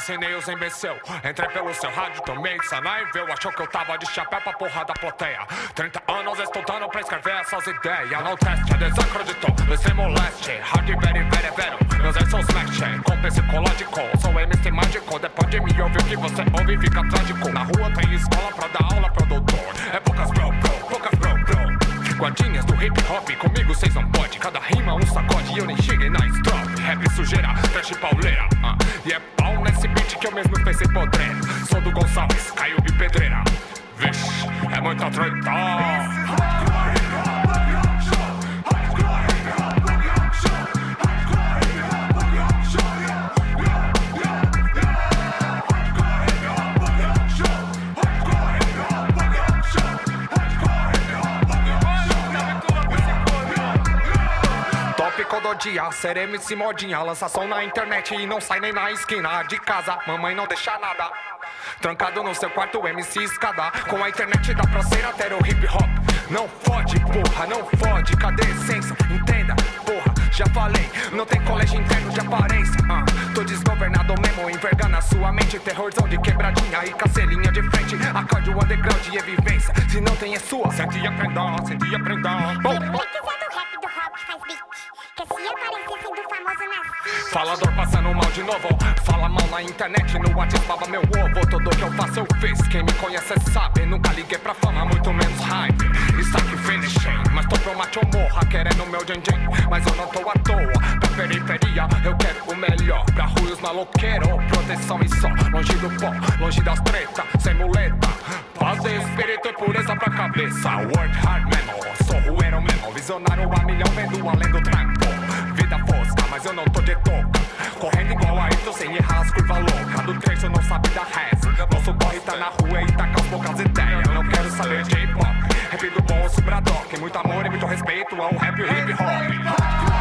assassinei os imbecil. Entrei pelo seu rádio, tomei sanável. Achou que eu tava de chapéu pra porra da plateia. 30 anos estudando pra escrever essas ideias. No teste, desacreditou, me moleste. Hard, very, very, very. Meus ex são smash, com psicológico. Sou MC mágico, depois de me ouvir o que você ouve fica trágico. Na rua tem escola pra dar aula pro doutor. É poucas bro, guardinhas do hip hop, comigo cês não pode. Cada rima um sacode e eu nem cheguei na stop. Rap sujeira, trash pauleira. E é pau nesse beat que eu mesmo pensei podre. Sou do Gonçalves, caiu de pedreira. Vixe, é muita treta. Todo dia, ser MC modinha, lança som na internet e não sai nem na esquina de casa. Mamãe não deixa nada, trancado no seu quarto MC escada. Com a internet dá pra ser até o hip hop. Não fode, porra, não fode, cadê a essência? Entenda, porra, já falei, não tem colégio interno de aparência. Tô desgovernado mesmo, envergando a sua mente. Terrorzão de quebradinha e cacelinha de frente. Acorde o underground e é vivência, se não tem é sua. Sente e aprenda, sente e aprenda. Falador passando mal de novo. Fala mal na internet, no WhatsApp baba meu ovo. Tudo que eu faço eu fiz, quem me conhece sabe. Nunca liguei pra fama, muito menos hype. Está aqui finishing, mas tô pro mate eu morra. Querendo meu din-din, mas eu não tô à toa. Pra periferia eu quero o melhor. Pra ruas maloqueiro, proteção e só. Longe do pó, longe das tretas, sem muleta. Paz de espírito e pureza pra cabeça. Work hard mesmo, sou rueiro mesmo. Visionário a milhão, vendo além do trampo. Vida fosca, mas eu não tô de toca. Correndo igual a Ayrton, sem errar as curvas loucas. Do trecho não sabe da reza. Nosso corre tá na rua e tá com as poucas ideias. Eu não quero saber de hip hop. Rap do bom, o Bradock. Muito amor e muito respeito ao rap e hip hop.